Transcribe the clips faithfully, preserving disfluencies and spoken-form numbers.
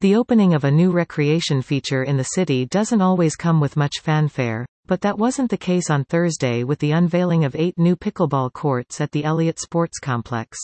The opening of a new recreation feature in the city doesn't always come with much fanfare, but that wasn't the case on Thursday with the unveiling of eight new pickleball courts at the Elliott Sports Complex.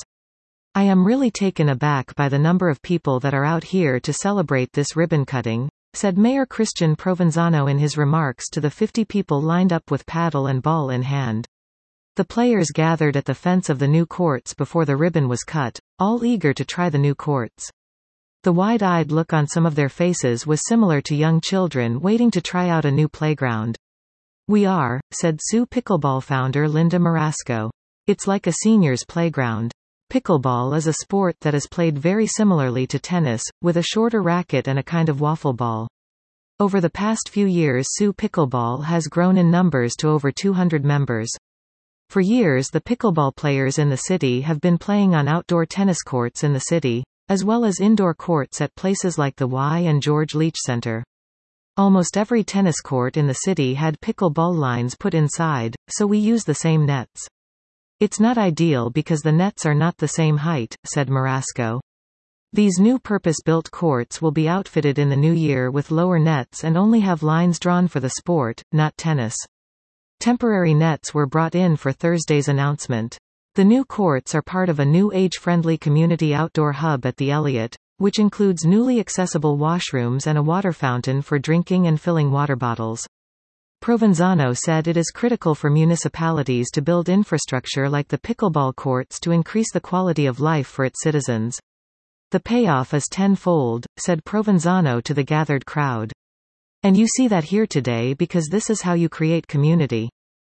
I am really taken aback by the number of people that are out here to celebrate this ribbon cutting, said Mayor Christian Provenzano in his remarks to the fifty people lined up with paddle and ball in hand. The players gathered at the fence of the new courts before the ribbon was cut, all eager to try the new courts. The wide-eyed look on some of their faces was similar to young children waiting to try out a new playground. "We are," said S U Pickleball founder Linda Marasco. "It's like a senior's playground." Pickleball is a sport that is played very similarly to tennis, with a shorter racket and a kind of waffle ball. Over the past few years S U Pickleball has grown in numbers to over two hundred members. For years the pickleball players in the city have been playing on outdoor tennis courts in the city, as well as indoor courts at places like the Y and George Leach Center. Almost every tennis court in the city had pickleball lines put inside, so we use the same nets. "It's not ideal because the nets are not the same height," said Marasco. "These new purpose-built courts will be outfitted in the new year with lower nets and only have lines drawn for the sport, not tennis." Temporary nets were brought in for Thursday's announcement. The new courts are part of a new age-friendly community outdoor hub at the Elliott, which includes newly accessible washrooms and a water fountain for drinking and filling water bottles. Provenzano said it is critical for municipalities to build infrastructure like the pickleball courts to increase the quality of life for its citizens. "The payoff is tenfold," said Provenzano to the gathered crowd. "And you see that here today because this is how you create community."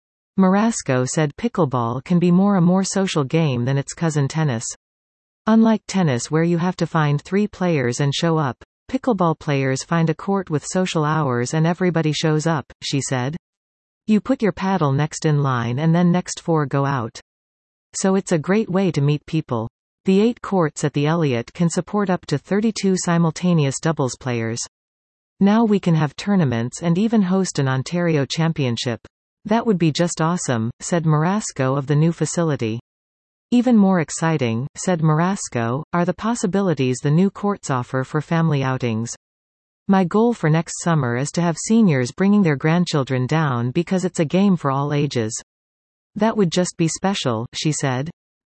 Marasco said pickleball can be more a more social game than its cousin tennis. Unlike tennis where you have to find three players and show up, pickleball players find a court with social hours and everybody shows up, she said. "You put your paddle next in line and then next four go out. So it's a great way to meet people." The eight courts at the Elliott can support up to thirty-two simultaneous doubles players. "Now we can have tournaments and even host an Ontario championship. That would be just awesome," said Marasco of the new facility. "Even more exciting," said Marasco, "are the possibilities the new courts offer for family outings. My goal for next summer is to have seniors bringing their grandchildren down because it's a game for all ages. That would just be special," she said.